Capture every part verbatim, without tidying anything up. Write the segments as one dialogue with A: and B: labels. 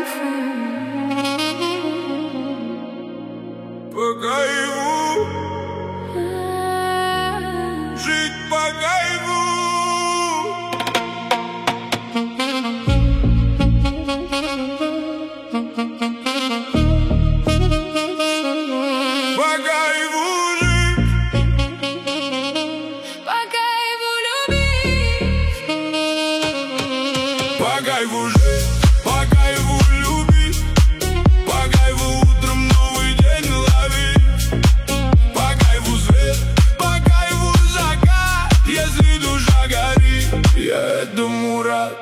A: По кайфу, жить по кайфу. По кайфу жить,
B: по кайфу любить,
A: по кайфу жить, по кайфу любить, по кайфу утром новый день ловить, по кайфу свет, по кайфу закат, если душа горит, я этому рад.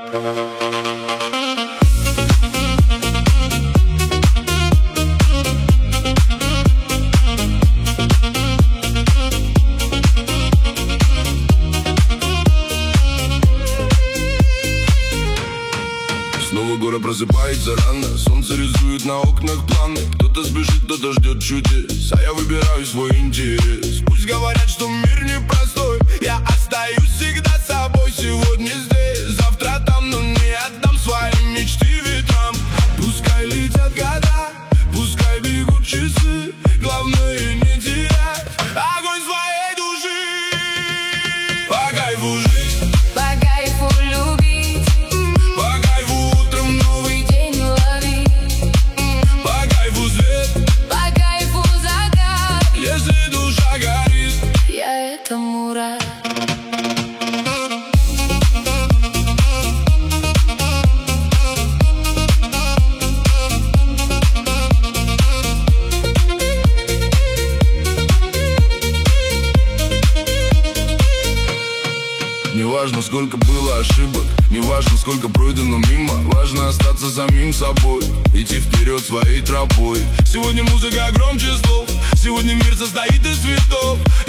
A: Снова город просыпается рано, солнце рисует на окнах планы. Кто-то спешит, кто-то ждет чудес, а я выбираю свой интерес. Пусть говорят, что мир непростой, я остаюсь всегда собой. Сегодня здесь, завтра там, но не отдам свои мечты ветрам. Пускай летят года, пускай бегут часы, главное не терять огонь своей души. По кайфу жить,
B: по кайфу любить,
A: по кайфу утром новый
B: день ловить,
A: по кайфу свет,
B: по кайфу закат,
A: если душа горит,
B: я этому рад.
A: Не важно, сколько было ошибок, не важно, сколько пройдено мимо. Важно остаться самим собой, идти вперед своей тропой. Сегодня музыка громче слов, сегодня мир состоит из цветов.